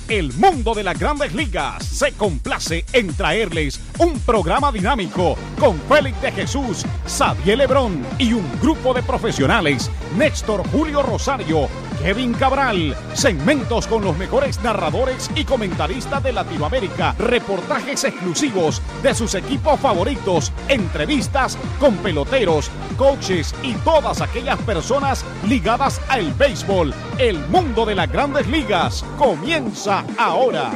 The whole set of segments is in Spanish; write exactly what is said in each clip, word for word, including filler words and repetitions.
El mundo de las grandes ligas se complace en traerles un programa dinámico con Félix de Jesús, Xavier Lebrón y un grupo de profesionales, Néstor Julio Rosario, Kevin Cabral, segmentos con los mejores narradores y comentaristas de Latinoamérica, reportajes exclusivos de sus equipos favoritos, entrevistas con peloteros, coaches y todas aquellas personas ligadas al béisbol. El mundo de las grandes ligas comienza ahora.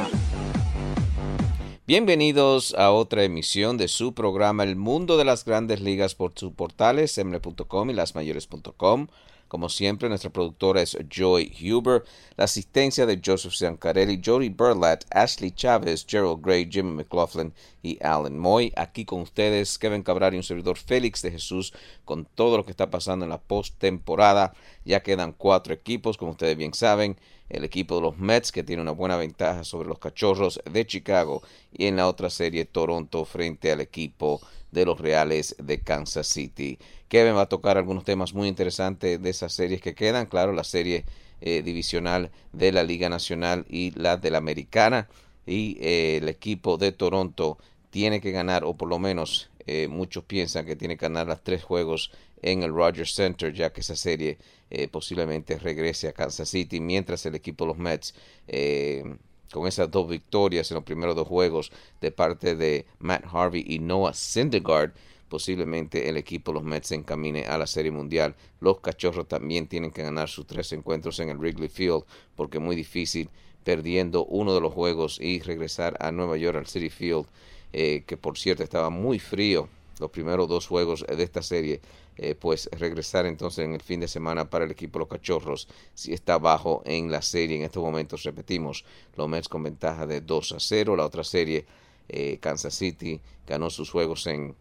Bienvenidos a otra emisión de su programa El Mundo de las Grandes Ligas por sus portales M L B punto com y las mayores punto com. Como siempre, nuestra productora es Joy Huber, la asistencia de Joseph Zancarelli, Jody Burlat, Ashley Chávez, Gerald Gray, Jimmy McLaughlin y Alan Moy. Aquí con ustedes, Kevin Cabral y un servidor Félix de Jesús, con todo lo que está pasando en la postemporada. Ya quedan cuatro equipos, como ustedes bien saben. El equipo de los Mets, que tiene una buena ventaja sobre los Cachorros de Chicago, y en la otra serie Toronto frente al equipo de los Reales de Kansas City. Kevin va a tocar algunos temas muy interesantes de esas series que quedan. Claro, la serie eh, divisional de la Liga Nacional y la de la Americana. Y eh, el equipo de Toronto tiene que ganar, o por lo menos eh, muchos piensan que tiene que ganar los tres juegos en el Rogers Center, ya que esa serie eh, posiblemente regrese a Kansas City, mientras el equipo de los Mets, eh, con esas dos victorias en los primeros dos juegos de parte de Matt Harvey y Noah Syndergaard, posiblemente el equipo de los Mets se encamine a la Serie Mundial. Los Cachorros también tienen que ganar sus tres encuentros en el Wrigley Field, porque es muy difícil perdiendo uno de los juegos y regresar a Nueva York al Citi Field, eh, que por cierto estaba muy frío los primeros dos juegos de esta serie. Eh, pues regresar entonces en el fin de semana para el equipo de los Cachorros si está bajo en la serie. En estos momentos, repetimos, los Mets con ventaja de dos a cero. La otra serie, eh, Kansas City ganó sus juegos en,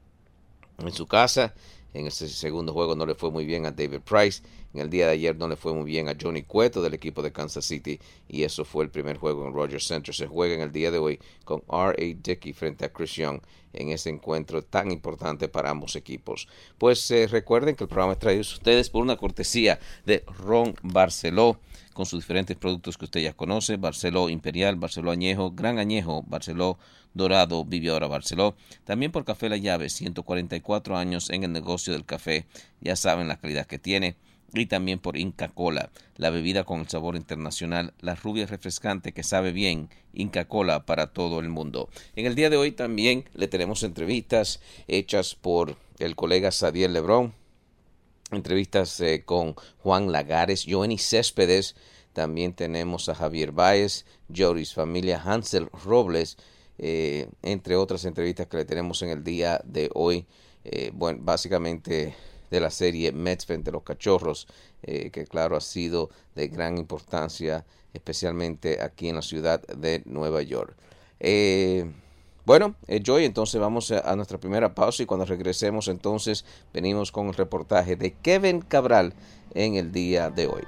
en su casa. En ese segundo juego no le fue muy bien a David Price. En el día de ayer no le fue muy bien a Johnny Cueto del equipo de Kansas City. Y eso fue el primer juego en Rogers Center. Se juega en el día de hoy con R A Dickey frente a Chris Young en ese encuentro tan importante para ambos equipos. Pues eh, recuerden que el programa es traído a ustedes por una cortesía de Ron Barceló, con sus diferentes productos que usted ya conoce: Barceló Imperial, Barceló Añejo, Gran Añejo, Barceló Dorado, Vive Ahora Barceló. También por Café La Llave, ciento cuarenta y cuatro años en el negocio del café. Ya saben la calidad que tiene. Y también por Inca Kola, la bebida con el sabor internacional, la rubia refrescante que sabe bien, Inca Kola para todo el mundo. En el día de hoy también le tenemos entrevistas hechas por el colega Xavier Lebrón, entrevistas eh, con Juan Lagares, Joenny Céspedes. También tenemos a Javier Báez, Joris Familia, Hansel Robles, eh, entre otras entrevistas que le tenemos en el día de hoy. Eh, bueno, básicamente de la serie Mets frente a los Cachorros, eh, que claro ha sido de gran importancia, especialmente aquí en la ciudad de Nueva York. Eh, bueno, eh, Joy, entonces vamos a, a nuestra primera pausa, y cuando regresemos entonces venimos con el reportaje de Kevin Cabral en el día de hoy.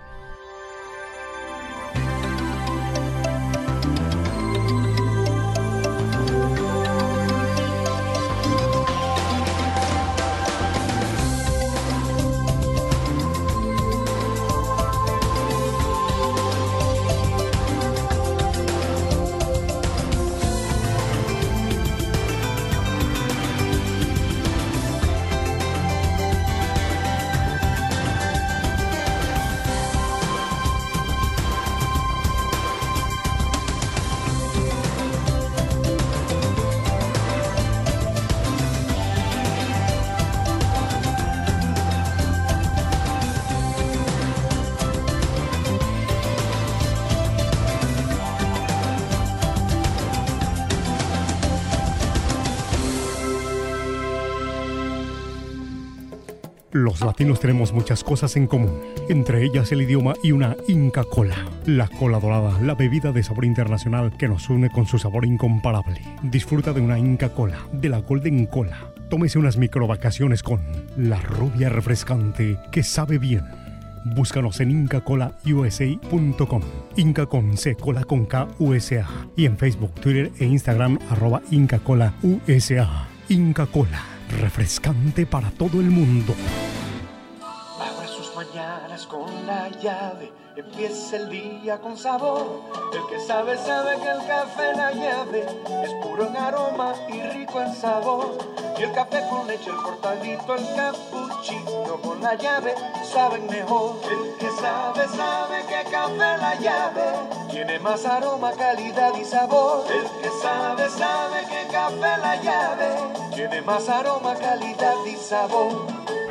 Los latinos tenemos muchas cosas en común, entre ellas el idioma y una Inca Kola. La cola dorada, la bebida de sabor internacional que nos une con su sabor incomparable. Disfruta de una Inca Kola, de la Golden Cola. Tómese unas microvacaciones con la rubia refrescante que sabe bien. Búscanos en inca cola u s a punto com. Inca con C, cola con K, U S A. Y en Facebook, Twitter e Instagram, arroba Inca Kola U S A. Inca Kola, refrescante para todo el mundo. Abra sus mañanas mañanas con la llave, empieza el día con sabor. El que sabe, sabe que el café La Llave es puro en aroma y rico en sabor. Y el café con leche, el cortadito, el cappuccino con La Llave saben mejor. El que sabe, sabe que Café La Llave tiene más aroma, calidad y sabor. El que sabe, sabe que Café La Llave tiene más aroma, calidad y sabor.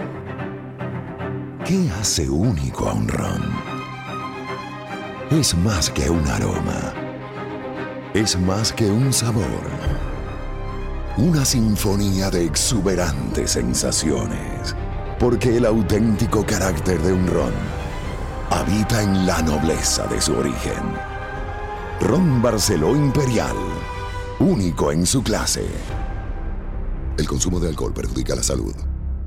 ¿Qué hace único a un ron? Es más que un aroma. Es más que un sabor. Una sinfonía de exuberantes sensaciones. Porque el auténtico carácter de un ron habita en la nobleza de su origen. Ron Barceló Imperial, único en su clase. El consumo de alcohol perjudica la salud.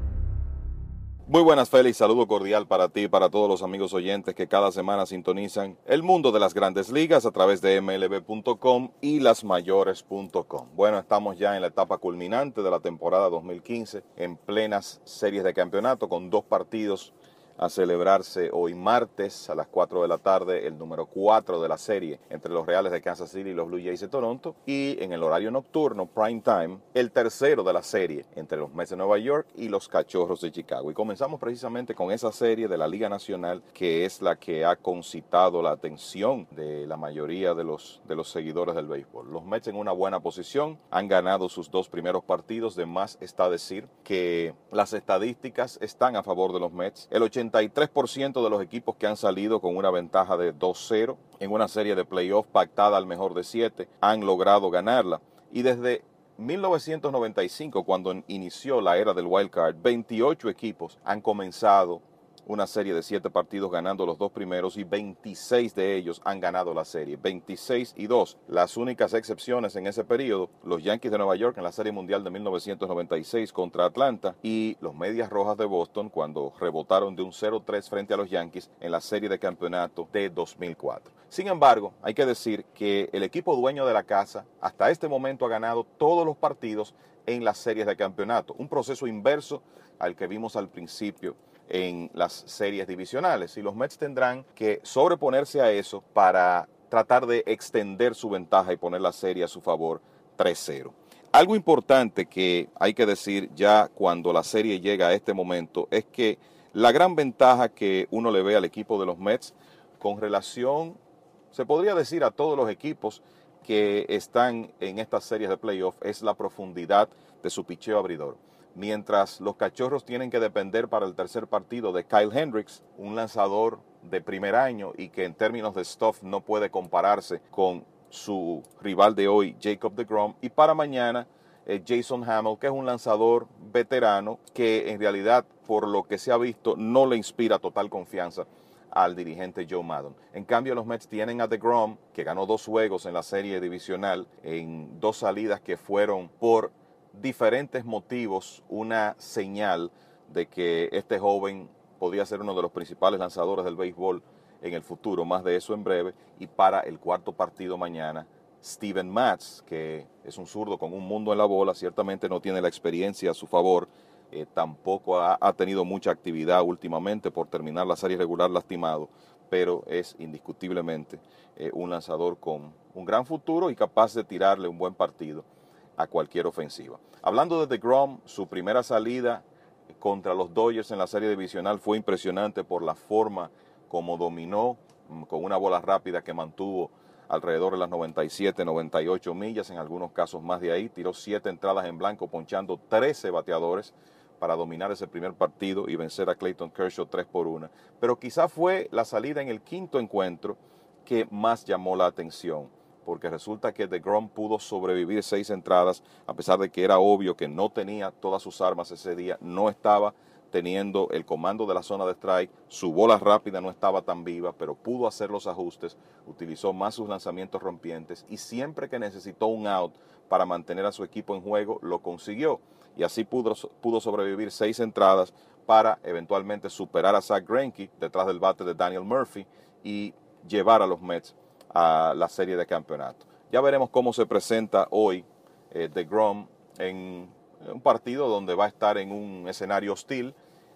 Muy buenas, Félix. Saludo cordial para ti y para todos los amigos oyentes que cada semana sintonizan el mundo de las grandes ligas a través de M L B punto com y las mayores punto com. Bueno, estamos ya en la etapa culminante de la temporada dos mil quince, en plenas series de campeonato con dos partidos a celebrarse hoy martes a las cuatro de la tarde, el número cuatro de la serie entre los Reales de Kansas City y los Blue Jays de Toronto, y en el horario nocturno, prime time, el tercero de la serie entre los Mets de Nueva York y los Cachorros de Chicago. Y comenzamos precisamente con esa serie de la Liga Nacional, que es la que ha concitado la atención de la mayoría de los, de los seguidores del béisbol. Los Mets en una buena posición, han ganado sus dos primeros partidos, de más está decir que las estadísticas están a favor de los Mets. El ochenta y tres por ciento de los equipos que han salido con una ventaja de dos cero en una serie de playoff pactada al mejor de siete han logrado ganarla. Y desde mil novecientos noventa y cinco, cuando inició la era del wild card, veintiocho equipos han comenzado una serie de siete partidos ganando los dos primeros y veintiséis de ellos han ganado la serie, veintiséis y dos. Las únicas excepciones en ese periodo, los Yankees de Nueva York en la Serie Mundial de mil novecientos noventa y seis contra Atlanta y los Medias Rojas de Boston cuando rebotaron de un cero tres frente a los Yankees en la serie de campeonato de dos mil cuatro. Sin embargo, hay que decir que el equipo dueño de la casa hasta este momento ha ganado todos los partidos en las series de campeonato, un proceso inverso al que vimos al principio en las series divisionales, y los Mets tendrán que sobreponerse a eso para tratar de extender su ventaja y poner la serie a su favor tres cero. Algo importante que hay que decir ya cuando la serie llega a este momento es que la gran ventaja que uno le ve al equipo de los Mets con relación, se podría decir, a todos los equipos que están en estas series de playoff es la profundidad de su picheo abridor. Mientras los Cachorros tienen que depender para el tercer partido de Kyle Hendricks, un lanzador de primer año y que en términos de stuff no puede compararse con su rival de hoy, Jacob deGrom, y para mañana eh, Jason Hammel, que es un lanzador veterano que en realidad, por lo que se ha visto, no le inspira total confianza al dirigente Joe Maddon. En cambio, los Mets tienen a deGrom, que ganó dos juegos en la serie divisional, en dos salidas que fueron por diferentes motivos, una señal de que este joven podía ser uno de los principales lanzadores del béisbol en el futuro, más de eso en breve. Y para el cuarto partido mañana, Steven Matz, que es un zurdo con un mundo en la bola, ciertamente no tiene la experiencia a su favor, eh, tampoco ha, ha tenido mucha actividad últimamente por terminar la serie regular lastimado, pero es indiscutiblemente eh, un lanzador con un gran futuro y capaz de tirarle un buen partido a cualquier ofensiva. Hablando de deGrom, su primera salida contra los Dodgers en la serie divisional fue impresionante por la forma como dominó, con una bola rápida que mantuvo alrededor de las noventa y siete, noventa y ocho millas, en algunos casos más de ahí. Tiró siete entradas en blanco, ponchando trece bateadores para dominar ese primer partido y vencer a Clayton Kershaw tres por uno. Pero quizá fue la salida en el quinto encuentro que más llamó la atención, porque resulta que deGrom pudo sobrevivir seis entradas, a pesar de que era obvio que no tenía todas sus armas ese día, no estaba teniendo el comando de la zona de strike, su bola rápida no estaba tan viva, pero pudo hacer los ajustes, utilizó más sus lanzamientos rompientes y siempre que necesitó un out para mantener a su equipo en juego, lo consiguió. Y así pudo, pudo sobrevivir seis entradas para eventualmente superar a Zach Greinke detrás del bate de Daniel Murphy y llevar a los Mets a la serie de campeonato. Ya veremos cómo se presenta hoy eh, deGrom en un partido donde va a estar en un escenario hostil,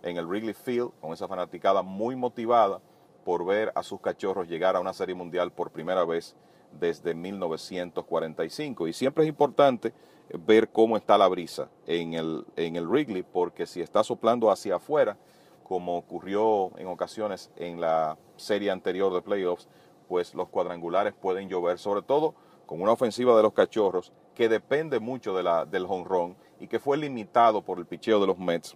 en el Wrigley Field, con esa fanaticada muy motivada por ver a sus Cachorros llegar a una Serie Mundial por primera vez desde mil novecientos cuarenta y cinco. Y siempre es importante ver cómo está la brisa en el, en el Wrigley, porque si está soplando hacia afuera, como ocurrió en ocasiones en la serie anterior de playoffs, pues los cuadrangulares pueden llover, sobre todo con una ofensiva de los Cachorros que depende mucho de la, del jonrón y que fue limitado por el picheo de los Mets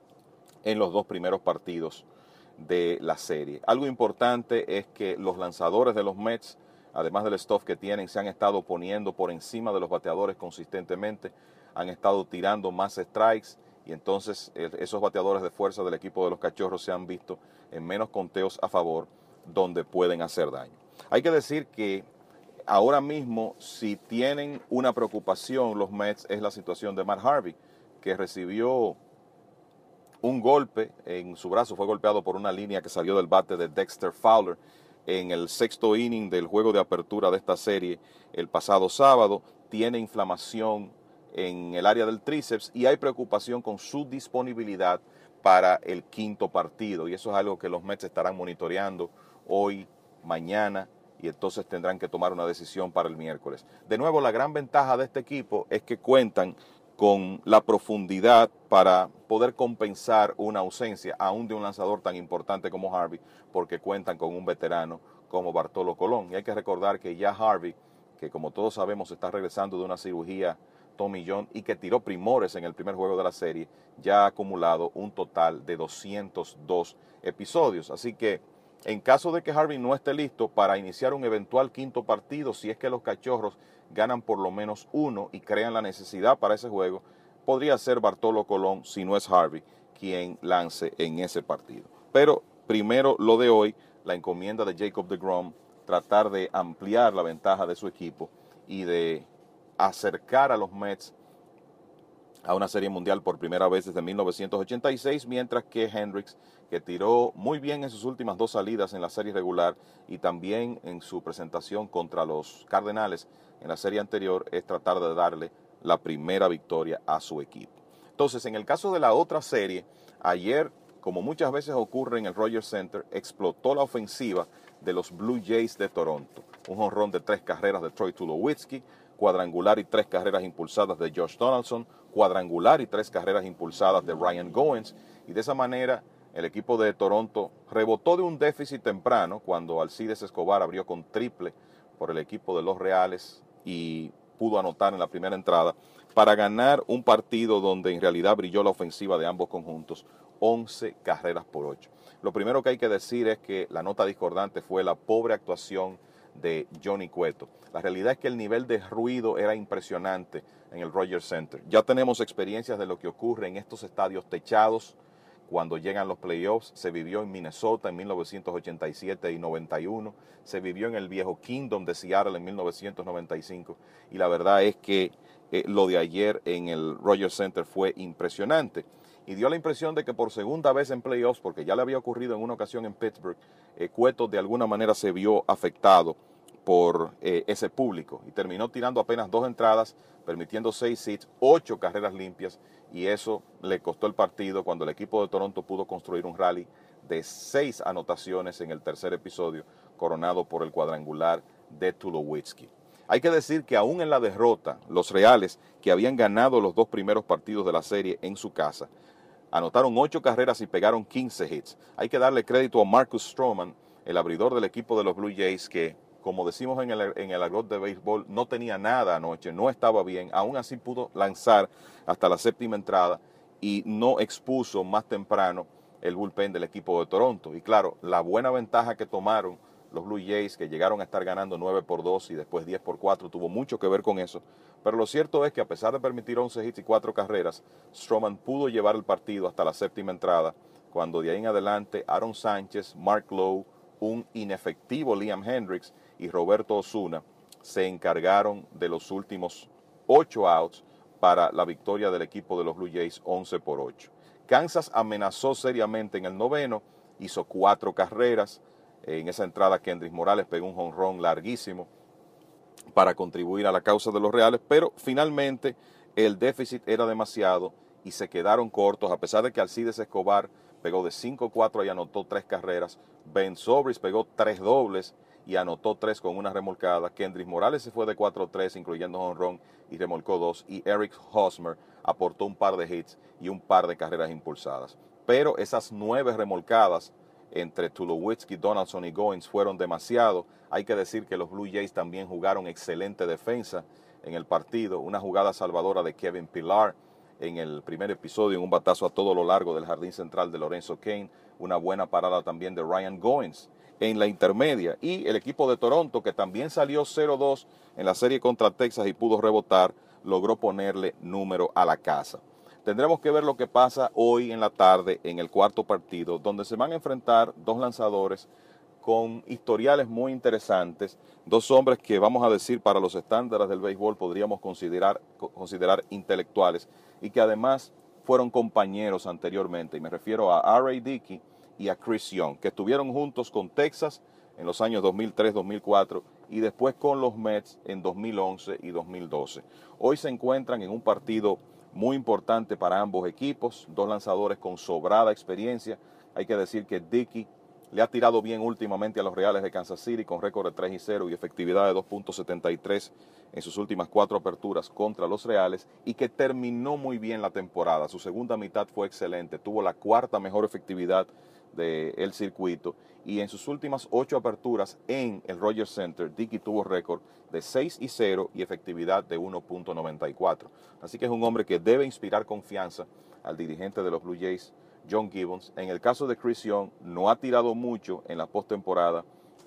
en los dos primeros partidos de la serie. Algo importante es que los lanzadores de los Mets, además del stuff que tienen, se han estado poniendo por encima de los bateadores consistentemente, han estado tirando más strikes y entonces esos bateadores de fuerza del equipo de los Cachorros se han visto en menos conteos a favor donde pueden hacer daño. Hay que decir que ahora mismo, si tienen una preocupación los Mets, es la situación de Matt Harvey, que recibió un golpe en su brazo, fue golpeado por una línea que salió del bate de Dexter Fowler en el sexto inning del juego de apertura de esta serie el pasado sábado. Tiene inflamación en el área del tríceps y hay preocupación con su disponibilidad para el quinto partido, y eso es algo que los Mets estarán monitoreando hoy, mañana, y entonces tendrán que tomar una decisión para el miércoles. De nuevo, la gran ventaja de este equipo es que cuentan con la profundidad para poder compensar una ausencia, aún de un lanzador tan importante como Harvey, porque cuentan con un veterano como Bartolo Colón. Y hay que recordar que ya Harvey, que como todos sabemos está regresando de una cirugía Tommy John y que tiró primores en el primer juego de la serie, ya ha acumulado un total de doscientos dos episodios. Así que en caso de que Harvey no esté listo para iniciar un eventual quinto partido, si es que los Cachorros ganan por lo menos uno y crean la necesidad para ese juego, podría ser Bartolo Colón, si no es Harvey, quien lance en ese partido. Pero primero lo de hoy, la encomienda de Jacob deGrom, tratar de ampliar la ventaja de su equipo y de acercar a los Mets a una serie mundial por primera vez desde mil novecientos ochenta y seis, mientras que Hendricks, que tiró muy bien en sus últimas dos salidas en la serie regular y también en su presentación contra los Cardenales en la serie anterior, es tratar de darle la primera victoria a su equipo. Entonces, en el caso de la otra serie, ayer, como muchas veces ocurre en el Rogers Center, explotó la ofensiva de los Blue Jays de Toronto. Un jonrón de tres carreras de Troy Tulowitzki, cuadrangular y tres carreras impulsadas de Josh Donaldson, cuadrangular y tres carreras impulsadas de Ryan Goins, y de esa manera el equipo de Toronto rebotó de un déficit temprano cuando Alcides Escobar abrió con triple por el equipo de los Reales y pudo anotar en la primera entrada para ganar un partido donde en realidad brilló la ofensiva de ambos conjuntos, once carreras por ocho. Lo primero que hay que decir es que la nota discordante fue la pobre actuación de Johnny Cueto. La realidad es que el nivel de ruido era impresionante en el Rogers Center. Ya tenemos experiencias de lo que ocurre en estos estadios techados cuando llegan los playoffs. Se vivió en Minnesota en mil novecientos ochenta y siete y noventa y uno, se vivió en el viejo Kingdom de Seattle en mil novecientos noventa y cinco, y la verdad es que eh, lo de ayer en el Rogers Center fue impresionante y dio la impresión de que por segunda vez en playoffs, porque ya le había ocurrido en una ocasión en Pittsburgh, eh, Cueto de alguna manera se vio afectado por eh, ese público y terminó tirando apenas dos entradas, permitiendo seis hits, ocho carreras limpias, y eso le costó el partido cuando el equipo de Toronto pudo construir un rally de seis anotaciones en el tercer episodio, coronado por el cuadrangular de Tulowitzki. Hay que decir que aún en la derrota, los Reales, que habían ganado los dos primeros partidos de la serie en su casa, anotaron ocho carreras y pegaron quince hits. Hay que darle crédito a Marcus Stroman, el abridor del equipo de los Blue Jays, que, como decimos en el, en el argot de béisbol, no tenía nada anoche, no estaba bien, aún así pudo lanzar hasta la séptima entrada y no expuso más temprano el bullpen del equipo de Toronto. Y claro, la buena ventaja que tomaron los Blue Jays, que llegaron a estar ganando nueve por dos y después diez por cuatro, tuvo mucho que ver con eso. Pero lo cierto es que a pesar de permitir once hits y cuatro carreras, Stroman pudo llevar el partido hasta la séptima entrada, cuando de ahí en adelante Aaron Sánchez, Mark Lowe, un inefectivo Liam Hendricks y Roberto Osuna se encargaron de los últimos ocho outs para la victoria del equipo de los Blue Jays once por ocho. Kansas amenazó seriamente en el noveno, hizo cuatro carreras. En esa entrada Kendrys Morales pegó un jonrón larguísimo para contribuir a la causa de los Reales, pero finalmente el déficit era demasiado y se quedaron cortos, a pesar de que Alcides Escobar pegó de cinco cuatro y anotó tres carreras. Ben Zobrist pegó tres dobles y anotó tres con una remolcada. Kendrys Morales se fue de cuatro tres, incluyendo jonrón, y remolcó dos. Y Eric Hosmer aportó un par de hits y un par de carreras impulsadas. Pero esas nueve remolcadas entre Tulowitzki, Donaldson y Goins fueron demasiado. Hay que decir que los Blue Jays también jugaron excelente defensa en el partido. Una jugada salvadora de Kevin Pillar en el primer episodio, en un batazo a todo lo largo del jardín central de Lorenzo Cain. Una buena parada también de Ryan Goins en la intermedia. Y el equipo de Toronto, que también salió cero dos en la serie contra Texas y pudo rebotar, logró ponerle número a la casa. Tendremos que ver lo que pasa hoy en la tarde en el cuarto partido, donde se van a enfrentar dos lanzadores con historiales muy interesantes, dos hombres que, vamos a decir, para los estándares del béisbol podríamos considerar, considerar intelectuales, y que además fueron compañeros anteriormente, y me refiero a R A Dickey y a Chris Young, que estuvieron juntos con Texas en los años dos mil tres, dos mil cuatro y después con los Mets en dos mil once y dos mil doce. Hoy se encuentran en un partido muy importante para ambos equipos, dos lanzadores con sobrada experiencia. Hay que decir que Dickey le ha tirado bien últimamente a los Reales de Kansas City con récord de tres y cero y efectividad de dos punto setenta y tres en sus últimas cuatro aperturas contra los Reales, y que terminó muy bien la temporada. Su segunda mitad fue excelente, tuvo la cuarta mejor efectividad del circuito, y en sus últimas ocho aperturas en el Rogers Center, Dickey tuvo récord de seis y cero y efectividad de uno punto noventa y cuatro. Así que es un hombre que debe inspirar confianza al dirigente de los Blue Jays, John Gibbons. En el caso de Chris Young, no ha tirado mucho en la postemporada,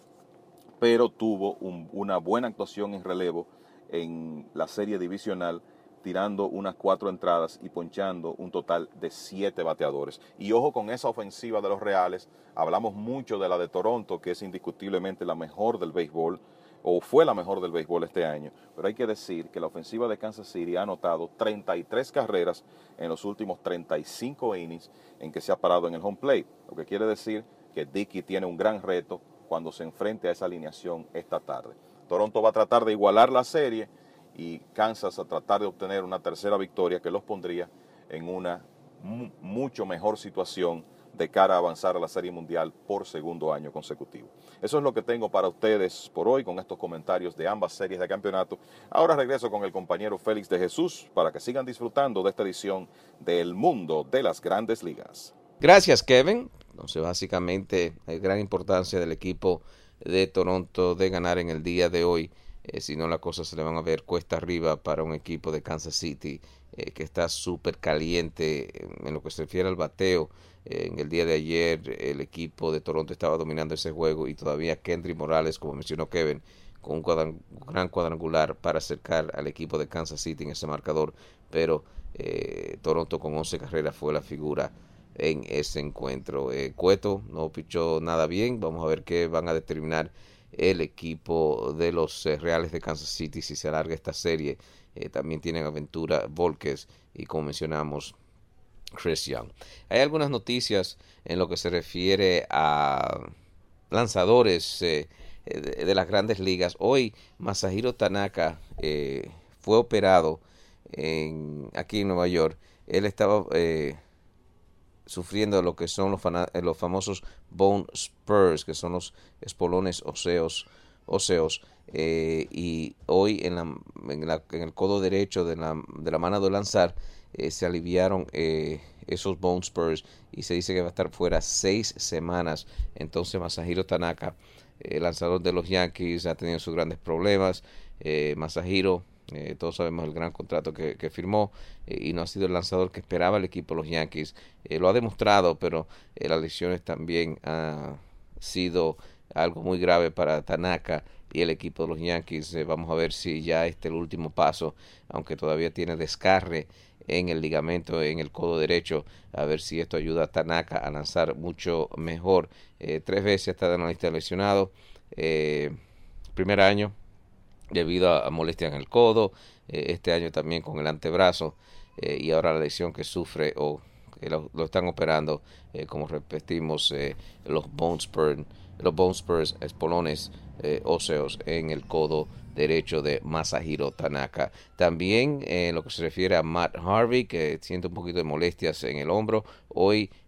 pero tuvo un, una buena actuación en relevo en la serie divisional, tirando unas cuatro entradas y ponchando un total de siete bateadores. Y ojo con esa ofensiva de los Reales. Hablamos mucho de la de Toronto, que es indiscutiblemente la mejor del béisbol, o fue la mejor del béisbol este año, pero hay que decir que la ofensiva de Kansas City ha anotado treinta y tres carreras en los últimos treinta y cinco innings en que se ha parado en el home plate, lo que quiere decir que Dickey tiene un gran reto cuando se enfrente a esa alineación esta tarde. Toronto va a tratar de igualar la serie y Kansas a tratar de obtener una tercera victoria que los pondría en una mu- mucho mejor situación de cara a avanzar a la Serie Mundial por segundo año consecutivo. Eso es lo que tengo para ustedes por hoy con estos comentarios de ambas series de campeonato. Ahora regreso con el compañero Félix de Jesús para que sigan disfrutando de esta edición del Mundo de las Grandes Ligas. Gracias, Kevin. Entonces, básicamente, hay gran importancia del equipo de Toronto de ganar en el día de hoy. Eh, si no, las cosas se le van a ver cuesta arriba para un equipo de Kansas City eh, que está súper caliente en lo que se refiere al bateo. Eh, en el día de ayer el equipo de Toronto estaba dominando ese juego y todavía Kendrys Morales, como mencionó Kevin, con un, cuadran, un gran cuadrangular para acercar al equipo de Kansas City en ese marcador, pero eh, Toronto con once carreras fue la figura en ese encuentro. Eh, Cueto no pichó nada bien. Vamos a ver qué van a determinar el equipo de los eh, Reales de Kansas City si se alarga esta serie. Eh, también tienen aventura Volquez y, como mencionamos, Chris Young. Hay algunas noticias en lo que se refiere a lanzadores eh, de, de las grandes ligas. Hoy Masahiro Tanaka eh, fue operado en, aquí en Nueva York. Él estaba eh, sufriendo lo que son los, fana, los famosos bone spurs, que son los espolones óseos, óseos eh, y hoy en, la, en, la, en el codo derecho de la, de la mano de lanzar eh, se aliviaron eh, esos bone spurs y se dice que va a estar fuera seis semanas. Entonces Masahiro Tanaka, el lanzador de los Yankees, ha tenido sus grandes problemas. eh, Masahiro, Eh, todos sabemos el gran contrato que, que firmó eh, y no ha sido el lanzador que esperaba el equipo de los Yankees. Eh, lo ha demostrado, pero eh, las lesiones también han sido algo muy grave para Tanaka y el equipo de los Yankees. Eh, vamos a ver si ya este es el último paso, aunque todavía tiene desgarre en el ligamento, en el codo derecho, a ver si esto ayuda a Tanaka a lanzar mucho mejor. Eh, tres veces está en la lista de lesionados. Eh, primer año debido a molestias en el codo, eh, este año también con el antebrazo, eh, y ahora la lesión que sufre o que lo, lo están operando, eh, como repetimos, eh, los bone spurs, los bone spurs, espolones eh, óseos en el codo derecho de Masahiro Tanaka. También en eh, lo que se refiere a Matt Harvey, que siente un poquito de molestias en el hombro, hoy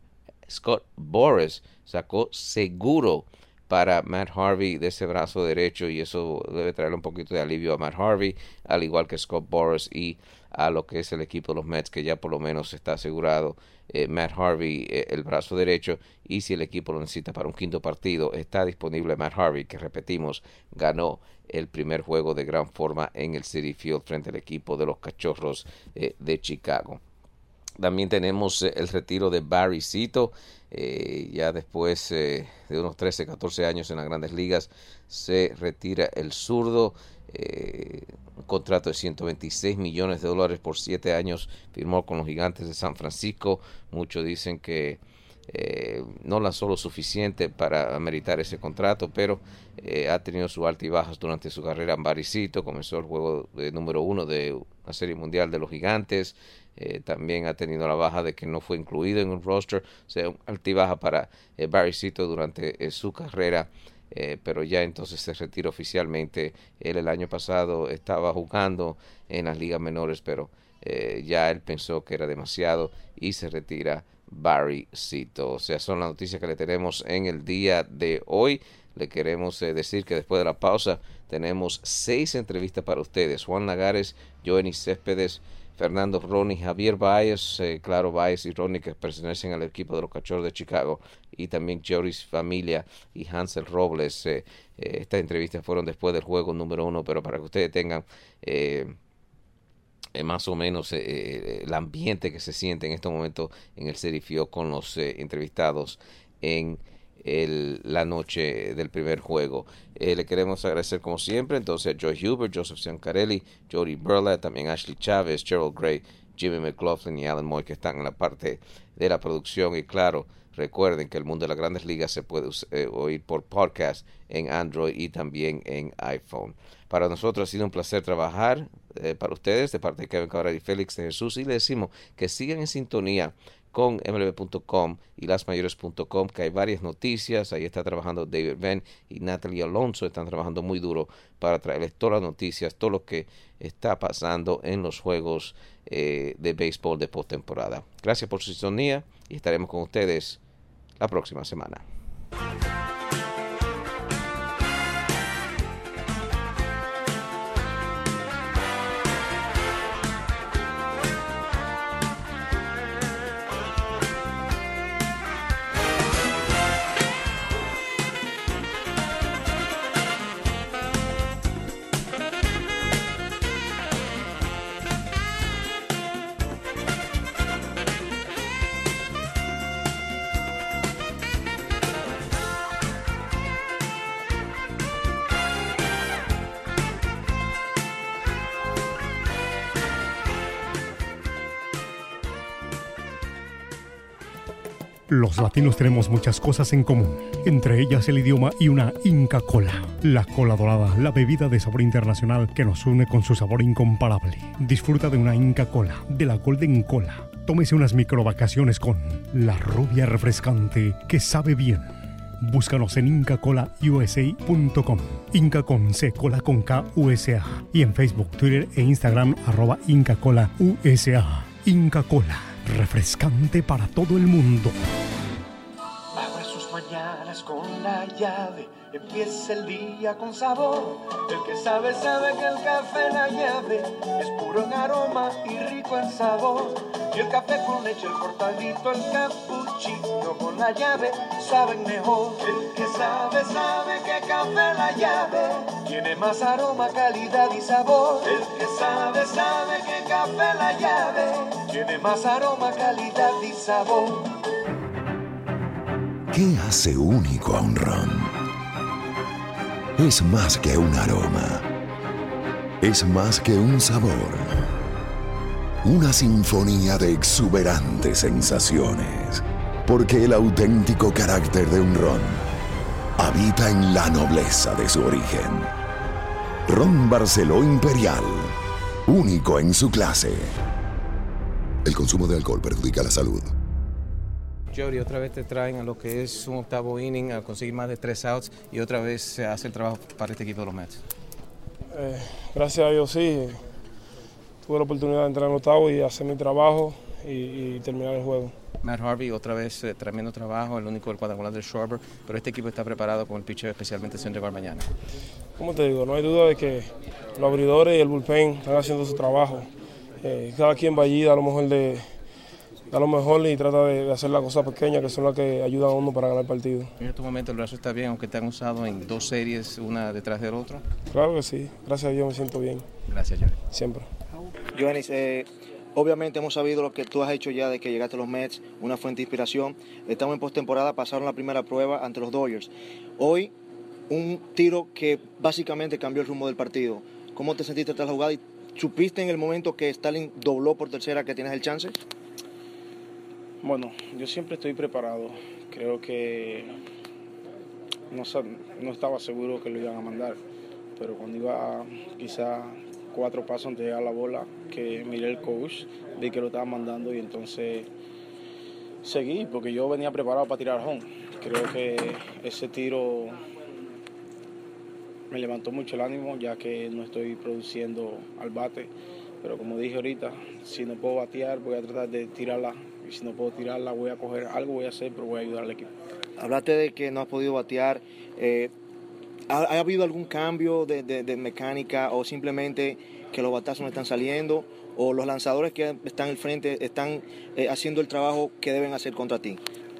Scott Boras sacó seguro para Matt Harvey de ese brazo derecho, y eso debe traerle un poquito de alivio a Matt Harvey, al igual que Scott Boras y a lo que es el equipo de los Mets, que ya por lo menos está asegurado eh, Matt Harvey eh, el brazo derecho, y si el equipo lo necesita para un quinto partido, está disponible Matt Harvey, que repetimos, ganó el primer juego de gran forma en el Citi Field frente al equipo de los Cachorros eh, de Chicago. También tenemos eh, el retiro de Barry Zito, eh, ya después eh, de unos trece, catorce años en las Grandes Ligas, se retira el zurdo. Eh, un contrato de ciento veintiséis millones de dólares por siete años firmó con los Gigantes de San Francisco. Muchos dicen que eh, no lanzó lo suficiente para ameritar ese contrato, pero eh, ha tenido sus altas y bajas durante su carrera en Barry Zito. Comenzó el juego de número uno de la Serie Mundial de los Gigantes. Eh, también ha tenido la baja de que no fue incluido en el roster, o sea, alta y baja para eh, Barry Zito durante eh, su carrera, eh, pero ya entonces se retira oficialmente. Él el año pasado estaba jugando en las ligas menores, pero eh, ya él pensó que era demasiado y se retira Barry Zito. O sea, son las noticias que le tenemos en el día de hoy. Le queremos eh, decir que después de la pausa tenemos seis entrevistas para ustedes. Juan Lagares, Joenny Céspedes, Fernando Ronnie, Javier Baez, eh, claro, Baez y Ronnie, que pertenecen al equipo de los Cachorros de Chicago, y también Joris Familia y Hansel Robles. Eh, eh, estas entrevistas fueron después del juego número uno, pero para que ustedes tengan eh, eh, más o menos eh, el ambiente que se siente en este momento en el Citi Field con los eh, entrevistados en El, la noche del primer juego. Eh, le queremos agradecer como siempre entonces a Joy Huber, Joseph Ciancarelli, Jody Burla, también Ashley Chávez, Gerald Gray, Jimmy McLaughlin y Alan Moy, que están en la parte de la producción. Y claro, recuerden que el mundo de las Grandes Ligas se puede eh, oír por podcast en Android y también en iPhone. Para nosotros ha sido un placer trabajar eh, para ustedes, de parte de Kevin Cabral y Félix de Jesús, y le decimos que sigan en sintonía con M L B punto com y las mayores punto com, que hay varias noticias. Ahí está trabajando David Venn y Natalie Alonso, están trabajando muy duro para traerles todas las noticias, todo lo que está pasando en los juegos eh, de béisbol de postemporada. Gracias por su sintonía y estaremos con ustedes la próxima semana. Los latinos tenemos muchas cosas en común, entre ellas el idioma y una Inca Kola. La Cola Dorada, la bebida de sabor internacional que nos une con su sabor incomparable. Disfruta de una Inca Kola, de la Golden Cola. Tómese unas microvacaciones con la rubia refrescante que sabe bien. Búscanos en inca cola u s a punto com, Inca con C, Cola con K, U S A, y en Facebook, Twitter e Instagram, arroba Inca Cola U S A. Inca Kola, refrescante para todo el mundo. Abre sus mañanas con la llave, empieza el día con sabor. El que sabe, sabe que el café La Llave es puro en aroma y rico en sabor. Y el café con leche, el cortadito, el cappuccino con La Llave saben mejor. El que sabe, sabe que café La Llave tiene más aroma, calidad y sabor. El que sabe, sabe que café La Llave tiene más aroma, calidad y sabor. ¿Qué hace único a un ron? Es más que un aroma. Es más que un sabor. Una sinfonía de exuberantes sensaciones. Porque el auténtico carácter de un ron habita en la nobleza de su origen. Ron Barceló Imperial, único en su clase. El consumo de alcohol perjudica la salud. Jody, otra vez te traen a lo que es un octavo inning, a conseguir más de tres outs, y otra vez se hace el trabajo para este equipo de los Mets. Eh, gracias a Dios sí, tuve la oportunidad de entrar en octavo y hacer mi trabajo y, y terminar el juego. Matt Harvey, otra vez eh, tremendo trabajo, el único del cuadrangular de Schwarber, pero este equipo está preparado con el pitcher especialmente Syndergaard mañana. Como te digo, no hay duda de que los abridores y el bullpen están haciendo su trabajo. Eh, cada quien va allí, da lo mejor de, da lo mejor y trata de, de hacer las cosas pequeñas que son las que ayudan a uno para ganar el partido. En este momento el brazo está bien, aunque te han usado en dos series, una detrás del otro. Claro que sí, gracias a Dios me siento bien. Gracias, Johnny. Siempre. Yoenis, eh, obviamente hemos sabido lo que tú has hecho ya de que llegaste a los Mets, una fuente de inspiración. Estamos en postemporada, pasaron la primera prueba ante los Dodgers. Hoy, un tiro que básicamente cambió el rumbo del partido. ¿Cómo te sentiste tras la jugada y supiste en el momento que Stalin dobló por tercera que tienes el chance? Bueno, yo siempre estoy preparado. Creo que no, no estaba seguro que lo iban a mandar, pero cuando iba quizá cuatro pasos antes de llegar a la bola, que miré el coach, vi que lo estaba mandando y entonces seguí, porque yo venía preparado para tirar home. Creo que ese tiro me levantó mucho el ánimo, ya que no estoy produciendo al bate, pero como dije ahorita, si no puedo batear, voy a tratar de tirarla, y si no puedo tirarla, voy a coger algo, voy a hacer, pero voy a ayudar al equipo. Hablaste de que no has podido batear. Eh, ¿ha, ¿Ha habido algún cambio de, de, de mecánica o simplemente que los batazos no están saliendo o los lanzadores que están al frente están eh, haciendo el trabajo que deben hacer contra ti?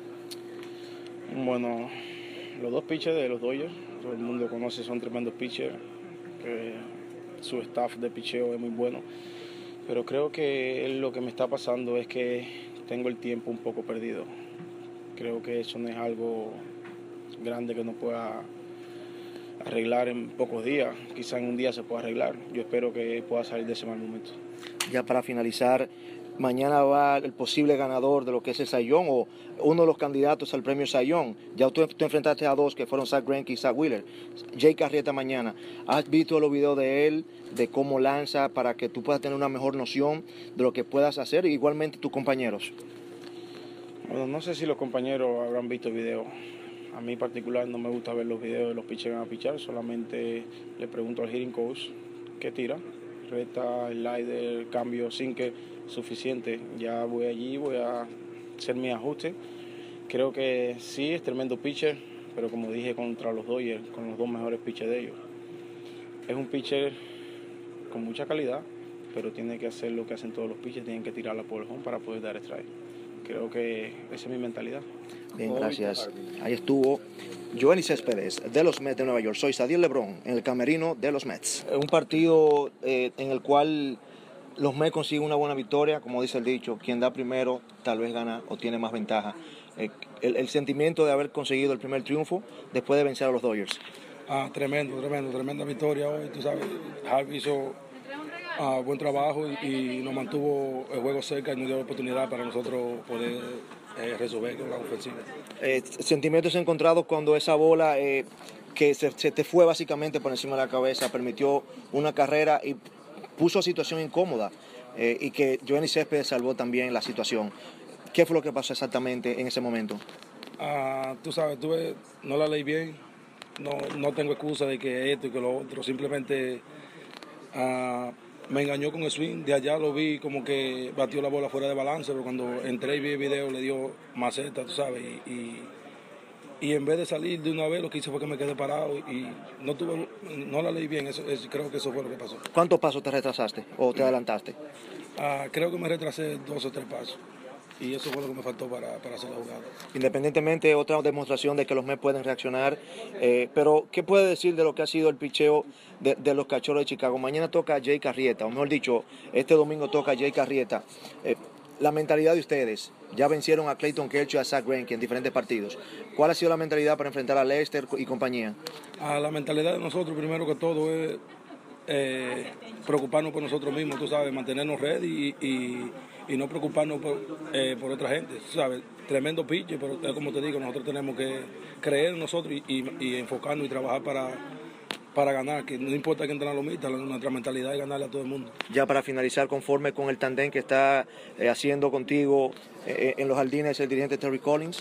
Bueno, los dos pitchers de los Dodgers, todo el mundo conoce, son tremendos pitchers, que su staff de picheo es muy bueno, pero creo que lo que me está pasando es que tengo el tiempo un poco perdido. Creo que eso no es algo grande que no pueda arreglar en pocos días, quizá en un día se pueda arreglar. Yo espero que pueda salir de ese mal momento. Ya para finalizar, mañana va el posible ganador de lo que es el Cy Young o uno de los candidatos al premio Cy Young. Ya tú, tú enfrentaste a dos que fueron Zack Greinke y Zack Wheeler. Jake Arrieta mañana. ¿Has visto los videos de él, de cómo lanza, para que tú puedas tener una mejor noción de lo que puedas hacer? Igualmente tus compañeros. Bueno, no sé si los compañeros habrán visto el video. A mí en particular no me gusta ver los videos de los pitchers que van a pichar, solamente le pregunto al hitting coach qué tira, recta, slider, cambio, sin que suficiente. Ya voy allí, voy a hacer mi ajuste. Creo que sí, es tremendo pitcher, pero como dije contra los Dodgers, con los dos mejores pitchers de ellos. Es un pitcher con mucha calidad, pero tiene que hacer lo que hacen todos los pitchers, tienen que tirarla por el home para poder dar strike. Creo que esa es mi mentalidad. Bien, gracias. Ahí estuvo Yoenis Céspedes de los Mets de Nueva York. Soy Sadiel Lebrón en el camerino de los Mets. Un partido eh, en el cual los Mets consiguen una buena victoria, como dice el dicho, quien da primero tal vez gana o tiene más ventaja. Eh, el, el sentimiento de haber conseguido el primer triunfo después de vencer a los Dodgers. Ah, tremendo, tremendo, tremenda victoria hoy. Tú sabes, Harvey hizo uh, buen trabajo y, y nos mantuvo el juego cerca y nos dio la oportunidad para nosotros poder eh, resolver con la ofensiva. Eh, sentimientos encontrados cuando esa bola eh, que se, se te fue básicamente por encima de la cabeza permitió una carrera y puso situación incómoda eh, y que Yoenis Céspedes salvó también la situación. ¿Qué fue lo que pasó exactamente en ese momento? Uh, tú sabes, tuve, no la leí bien, no, no tengo excusa de que esto y que lo otro, simplemente uh, me engañó con el swing. De allá lo vi como que batió la bola fuera de balance, pero cuando entré y vi el video le dio maceta, tú sabes, y, y, y en vez de salir de una vez lo que hice fue que me quedé parado y no tuve, no la leí bien, eso, eso, creo que eso fue lo que pasó. ¿Cuántos pasos te retrasaste o te adelantaste? Uh, creo que me retrasé dos o tres pasos. Y eso fue lo que me faltó para, para hacer la jugada. Independientemente, otra demostración de que los Mets pueden reaccionar. Eh, pero, ¿qué puede decir de lo que ha sido el picheo de, de los Cachorros de Chicago? Mañana toca a Jake Arrieta, o mejor dicho, este domingo toca a Jake Arrieta. Eh, la mentalidad de ustedes, ya vencieron a Clayton Kershaw y a Zack Greinke en diferentes partidos. ¿Cuál ha sido la mentalidad para enfrentar a Lester y compañía? Ah, la mentalidad de nosotros, primero que todo, es eh, preocuparnos por nosotros mismos, tú sabes, mantenernos ready y... y y no preocuparnos por, eh, por otra gente, ¿sabes? Tremendo pitcher, pero eh, como te digo, nosotros tenemos que creer en nosotros y, y, y enfocarnos y trabajar para, para ganar, que no importa quién tenga lo mismo, nuestra mentalidad es ganarle a todo el mundo. Ya para finalizar, conforme con el tandem que está eh, haciendo contigo eh, en los jardines el dirigente Terry Collins.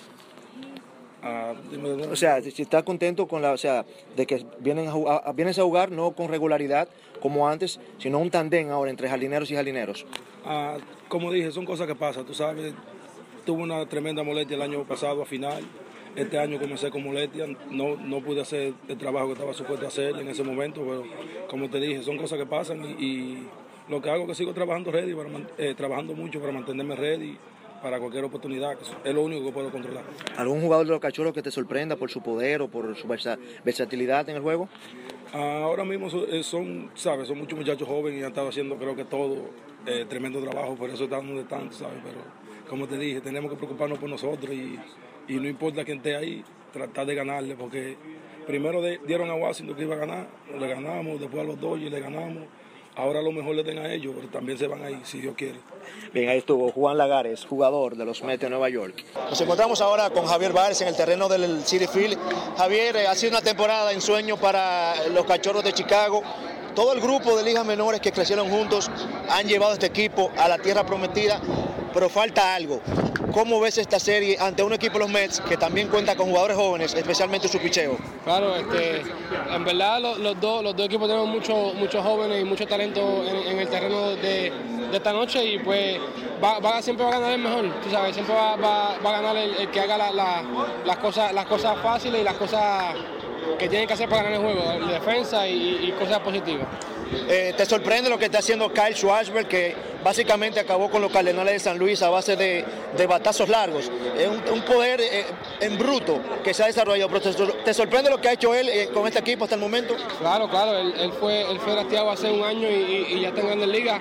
Ah, dime de nuevo. O sea, si estás contento con la, o sea, de que vienen a jugar, vienes a jugar no con regularidad como antes, sino un tandem ahora entre jardineros y jardineros. Ah, como dije, son cosas que pasan, tú sabes, tuve una tremenda molestia el año pasado a final. Este año comencé con molestia, no, no pude hacer el trabajo que estaba supuesto a hacer en ese momento, pero como te dije, son cosas que pasan y, y lo que hago es que sigo trabajando ready, para, eh, trabajando mucho para mantenerme ready para cualquier oportunidad, que es lo único que puedo controlar. ¿Algún jugador de los Cachorros que te sorprenda por su poder o por su versa, versatilidad en el juego? Ahora mismo son, son, ¿sabes? Son muchos muchachos jóvenes y han estado haciendo, creo que todo, eh, tremendo trabajo, por eso están donde están, ¿sabes? Pero como te dije, tenemos que preocuparnos por nosotros y, y no importa quién esté ahí, tratar de ganarle, porque primero de, dieron a Washington que iba a ganar, le ganamos, después a los Dodgers le ganamos. Ahora a lo mejor le den a ellos, pero también se van ahí, si Dios quiere. Bien, ahí estuvo Juan Lagares, jugador de los Mets de Nueva York. Nos encontramos ahora con Javier Báez en el terreno del Citi Field. Javier, ha sido una temporada de ensueño para los Cachorros de Chicago. Todo el grupo de ligas menores que crecieron juntos han llevado a este equipo a la tierra prometida, pero falta algo. ¿Cómo ves esta serie ante un equipo de los Mets que también cuenta con jugadores jóvenes, especialmente su picheo? Claro, este, en verdad los, los, dos, los dos equipos tenemos muchos mucho jóvenes y mucho talento en, en el terreno de, de esta noche y pues va, va, siempre va a ganar el mejor, tú sabes, siempre va, va, va a ganar el, el que haga la, la, las, cosas, las cosas fáciles y las cosas que tienen que hacer para ganar el juego, defensa y, y cosas positivas. Eh, ¿Te sorprende lo que está haciendo Kyle Schwarber, que básicamente acabó con los Cardenales de San Luis a base de, de batazos largos? Es un, un poder eh, en bruto que se ha desarrollado. Pero te, ¿te sorprende lo que ha hecho él eh, con este equipo hasta el momento? Claro, claro. Él, él fue, él fue drafteado hace un año y, y, y ya está en Grandes Ligas.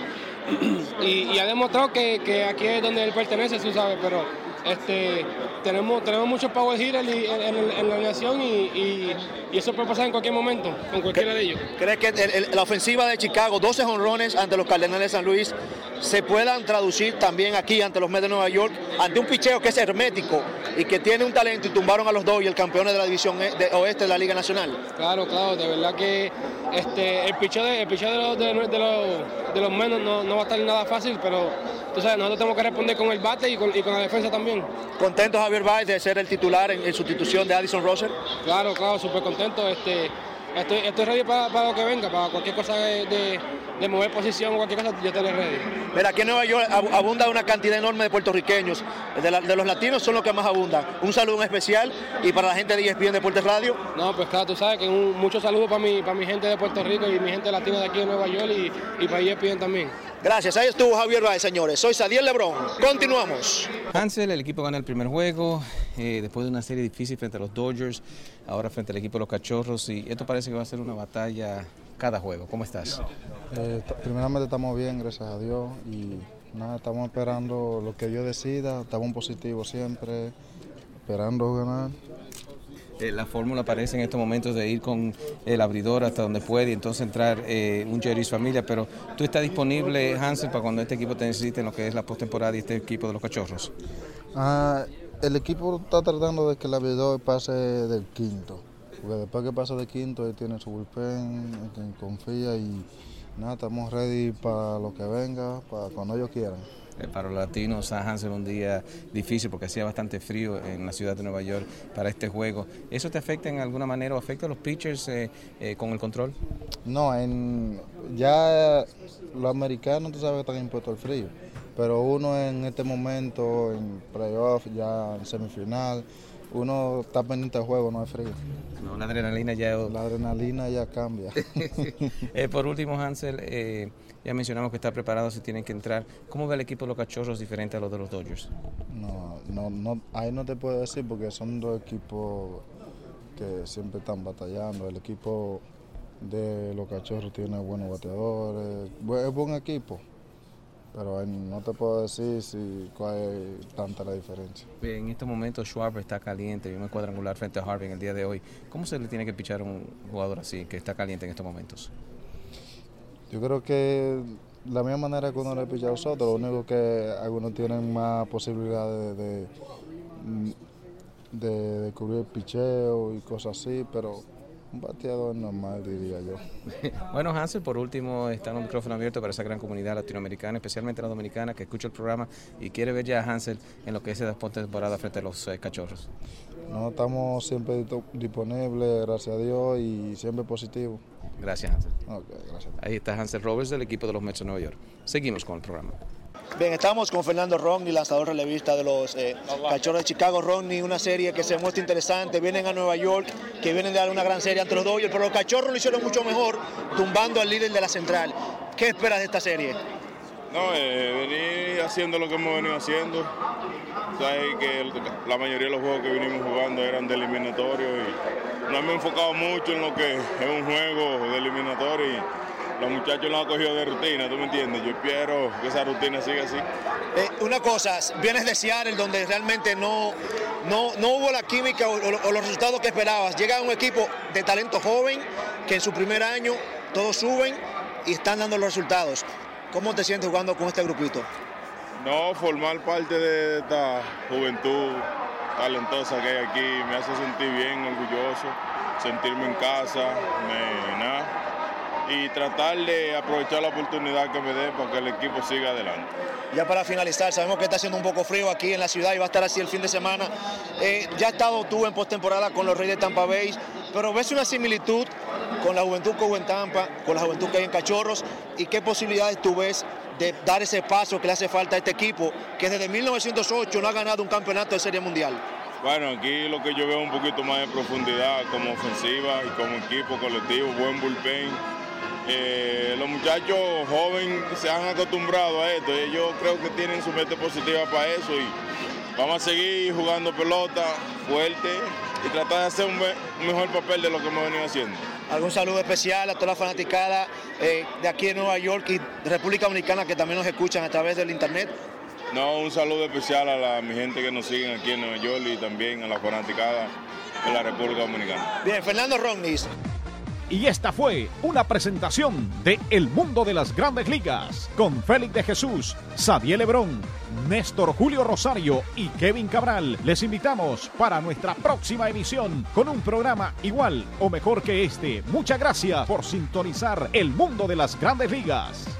Y, y ha demostrado que, que aquí es donde él pertenece, tú sabes, pero este, tenemos, tenemos muchos power hitters en, en, en la nación y, y, y eso puede pasar en cualquier momento, con cualquiera de ellos. ¿Crees que el, el, la ofensiva de Chicago, doce jonrones ante los Cardenales de San Luis, se puedan traducir también aquí ante los Mets de Nueva York, ante un picheo que es hermético y que tiene un talento y tumbaron a los Dodgers, campeones de la división de oeste de la Liga Nacional? Claro, claro, de verdad que este, el picheo de, el picheo de los, de, de los, de los Mets no, no va a estar nada fácil, pero tú sabes, nosotros tenemos que responder con el bate y con, y con la defensa también. ¿Contento Javier Báez de ser el titular en, en sustitución de Addison Russell? Claro, claro, súper contento. Este, estoy, estoy ready para, para lo que venga, para cualquier cosa de, de, de mover posición o cualquier cosa, yo estaré ready. Mira, aquí en Nueva York abunda una cantidad enorme de puertorriqueños. De, la, de los latinos son los que más abundan. Un saludo en especial y para la gente de E S P N Deportes Radio. No, pues claro, tú sabes que un mucho saludo para mi, para mi gente de Puerto Rico y mi gente latina de aquí de Nueva York y, y para E S P N también. Gracias, ahí estuvo Javier Báez, señores. Soy Sadiel Lebrón. Continuamos. Hansel, el equipo gana el primer juego, eh, después de una serie difícil frente a los Dodgers, ahora frente al equipo de los Cachorros, y esto parece que va a ser una batalla cada juego. ¿Cómo estás? Eh, primeramente estamos bien, gracias a Dios, y nada, estamos esperando lo que Dios decida, estamos positivos siempre, esperando ganar. Eh, la fórmula parece en estos momentos de ir con el abridor hasta donde puede y entonces entrar eh, un Jerry's familia, pero tú estás disponible, Hansel, para cuando este equipo te necesite en lo que es la postemporada y este equipo de los Cachorros. Ah, el equipo está tratando de que el abridor pase del quinto, porque después que pase del quinto él tiene su bullpen, quien confía y nada, estamos ready para lo que venga, para cuando ellos quieran. Eh, para los latinos, San Hansel, un día difícil porque hacía bastante frío en la ciudad de Nueva York para este juego. ¿Eso te afecta en alguna manera o afecta a los pitchers eh, eh, con el control? No, en, ya los americanos tú sabes que están impuestos al frío, pero uno en este momento, en playoff, ya en semifinal, uno está pendiente del juego, no hay frío. No, la adrenalina ya... La adrenalina ya cambia. eh, por último, Hansel, eh, ya mencionamos que está preparado si tienen que entrar. ¿Cómo ve el equipo de los Cachorros diferente a los de los Dodgers? No, no, no, ahí no te puedo decir porque son dos equipos que siempre están batallando. El equipo de los Cachorros tiene buenos bateadores, es buen equipo. Pero no te puedo decir si cuál es tanta la diferencia. En estos momentos Schwarber está caliente, vimos el cuadrangular frente a Harvey en el día de hoy. ¿Cómo se le tiene que pichar a un jugador así, que está caliente en estos momentos? Yo creo que la misma manera que uno le picha a nosotros, lo único que algunos tienen más posibilidades de, de, de, de cubrir el picheo y cosas así, pero un bateador normal, diría yo. Bueno, Hansel, por último, está en un micrófono abierto para esa gran comunidad latinoamericana, especialmente la dominicana, que escucha el programa y quiere ver ya a Hansel en lo que es la postemporada frente a los eh, Cachorros. No, estamos siempre disponibles, gracias a Dios, y siempre positivos. Gracias, Hansel. Okay, gracias. Ahí está Hansel Roberts del equipo de los Mets de Nueva York. Seguimos con el programa. Bien, estamos con Fernando Rodney, lanzador relevista de los eh, Cachorros de Chicago. Rodney, una serie que se muestra interesante, vienen a Nueva York, que vienen de dar una gran serie ante los Dodgers, pero los Cachorros lo hicieron mucho mejor, tumbando al líder de la central. ¿Qué esperas de esta serie? No, eh, venir haciendo lo que hemos venido haciendo. Sabes que la mayoría de los juegos que vinimos jugando eran de eliminatorio y no hemos enfocado mucho en lo que es un juego de eliminatorio y los muchachos lo han cogido de rutina, ¿tú me entiendes? Yo espero que esa rutina siga así. Eh, una cosa, vienes de Seattle donde realmente no, no, no hubo la química o, o, o los resultados que esperabas. Llega un equipo de talento joven que en su primer año todos suben y están dando los resultados. ¿Cómo te sientes jugando con este grupito? No, formar parte de esta juventud talentosa que hay aquí me hace sentir bien, orgulloso, sentirme en casa, me, nada, y tratar de aprovechar la oportunidad que me dé para que el equipo siga adelante. Ya para finalizar, sabemos que está haciendo un poco frío aquí en la ciudad y va a estar así el fin de semana. Eh, ya has estado tú en postemporada con los Reyes de Tampa Bay, pero ¿ves una similitud con la juventud que hubo en Tampa, con la juventud que hay en Cachorros? ¿Y qué posibilidades tú ves de dar ese paso que le hace falta a este equipo que desde mil novecientos ocho no ha ganado un campeonato de Serie Mundial? Bueno, aquí lo que yo veo un poquito más de profundidad como ofensiva y como equipo colectivo, buen bullpen. Eh, los muchachos jóvenes se han acostumbrado a esto y yo creo que tienen su mente positiva para eso y vamos a seguir jugando pelota fuerte y tratar de hacer un, me un mejor papel de lo que hemos venido haciendo. ¿Algún saludo especial a toda la fanaticada eh, de aquí en Nueva York y de República Dominicana que también nos escuchan a través del internet? No, un saludo especial a la, mi gente que nos siguen aquí en Nueva York y también a la fanaticada de la República Dominicana. Bien, Fernando Rodney. Y esta fue una presentación de El Mundo de las Grandes Ligas con Félix de Jesús, Sadiel Lebrón, Néstor Julio Rosario y Kevin Cabral. Les invitamos para nuestra próxima emisión con un programa igual o mejor que este. Muchas gracias por sintonizar El Mundo de las Grandes Ligas.